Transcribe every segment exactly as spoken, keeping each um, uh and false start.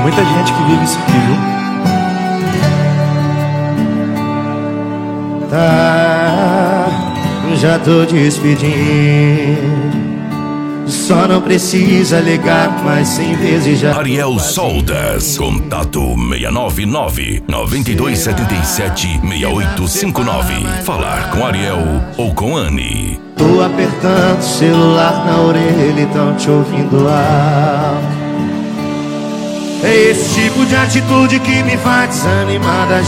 muita gente que vive isso aqui, viu? Tá, já tô despedindo. Só não precisa ligar mais cem vezes já. Ariel Soldas, contato seis nove nove, nove dois sete sete, seis oito cinco nove. Falar com Ariel ou com Anne. Tô apertando o celular na orelha e tão te ouvindo lá. É esse tipo de atitude que me faz desanimar da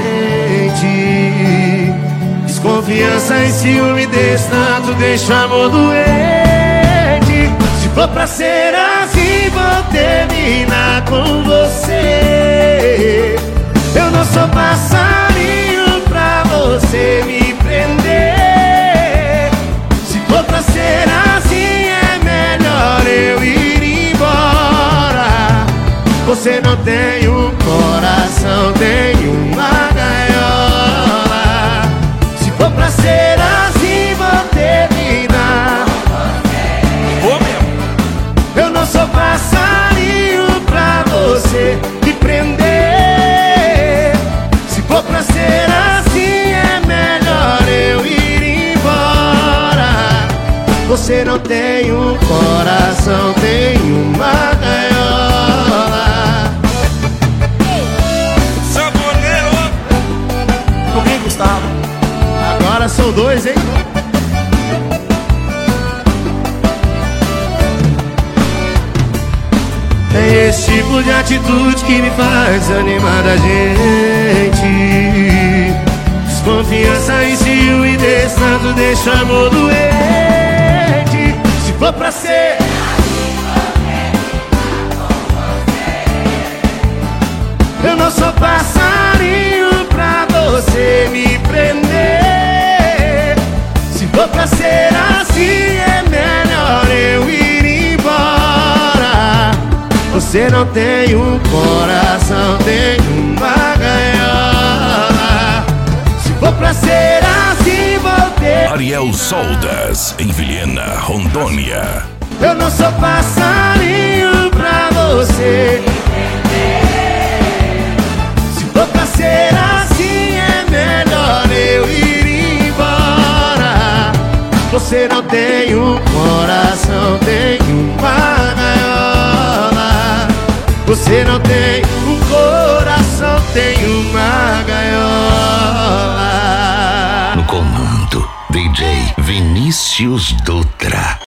gente. Desconfiança e ciúme desse tanto deixa amor doente. Se for pra ser assim, vou terminar com você. Eu não sou passarinho pra você me prender. Se for pra ser assim, é melhor eu ir embora. Você não tem um coração, tem uma gaiola. Se for pra ser assim, vou terminar. Eu não sou passarinho pra você me prender. Se for pra ser assim, é melhor eu ir embora. Você não tem um coração, tem uma gaiola. Saboneiro! Comigo, Gustavo. Agora são dois, hein? É esse tipo de atitude que me faz animar da gente. Desconfiança e ciúme desse tanto deixa amor doente. Se for pra ser eu não sou passarinho pra você me prender. Se for pra ser assim, é melhor eu ir embora. Você não tem um coração, tem uma gaiola. Se for pra ser assim, vou ter. Ariel Soldas, em Vilhena, Rondônia. Eu não sou passarinho pra você. Se for pra ser assim, é melhor eu ir embora. Você não tem um coração, tem uma gaiola. Você não tem um coração, tem uma gaiola. No comando, D J Vinícius Dutra.